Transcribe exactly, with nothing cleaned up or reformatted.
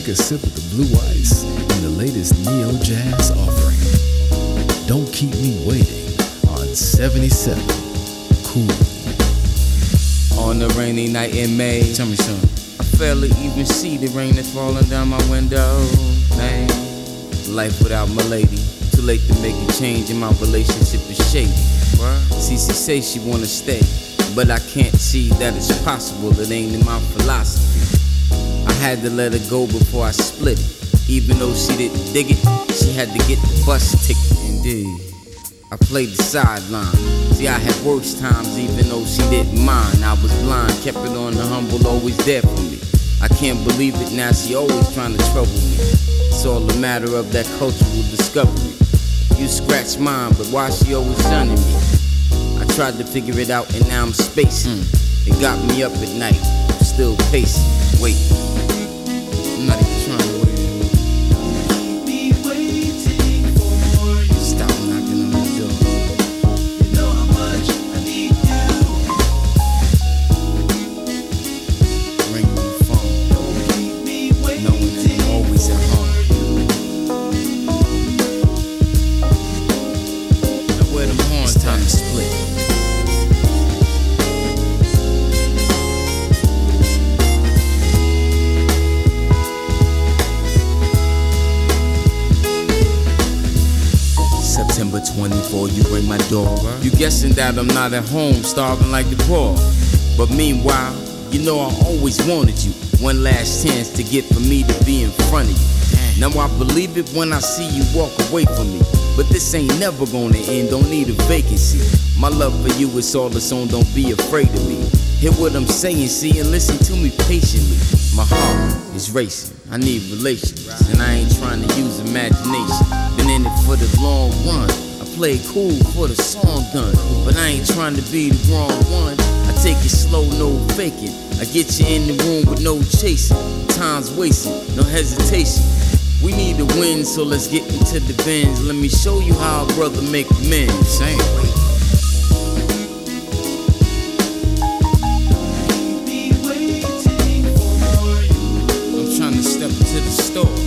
Take a sip of the blue ice in the latest neo jazz offering. Don't keep me waiting on seventy-seven Cool. On a rainy night in May, Tell me something. I fairly even see the rain that's falling down my window. Man, life without my lady. Too late to make a change and my relationship is shady. What? Cece say she wanna stay, but I can't see that it's possible. It ain't in my philosophy. I had to let her go before I split it. Even though she didn't dig it, she had to get the bus ticket. Indeed, I played the sideline. See, I had worse times even though she didn't mind. I was blind, kept it on the humble, always there for me. I can't believe it now, she always trying to trouble me. It's all a matter of that cultural discovery. You scratch mine, but why she always shunning me? I tried to figure it out and now I'm spacing. Mm. It got me up at night, I'm still pacing. Wait, I'm not even trying to wait. Keep me waiting for you. Stop knocking on the door. You know how much I need you. Ring the phone, Don't keep me waiting. knowing that I'm always at home. Now where them horns It's time at? to split. September twenty-fourth, you ring my door. You guessing that I'm not at home, starving like the poor. But meanwhile, you know I always wanted you. One last chance to get for me to be in front of you. Now I believe it when I see you walk away from me. But this ain't never gonna end, don't need a vacancy. My love for you is all it's on, don't be afraid of me. Hear what I'm saying, see, and listen to me patiently. My heart is racing, I need relations, and I ain't trying to use imagination. Been in it for the long run, I play it cool for the song done. But I ain't trying to be the wrong one, I take it slow, no faking. I get you in the room with no chasing, time's wasting, no hesitation. We need to win, so let's get into the bins. Let me show you how a brother make amends. Same. Keep me waiting for you. I'm trying to step into the store.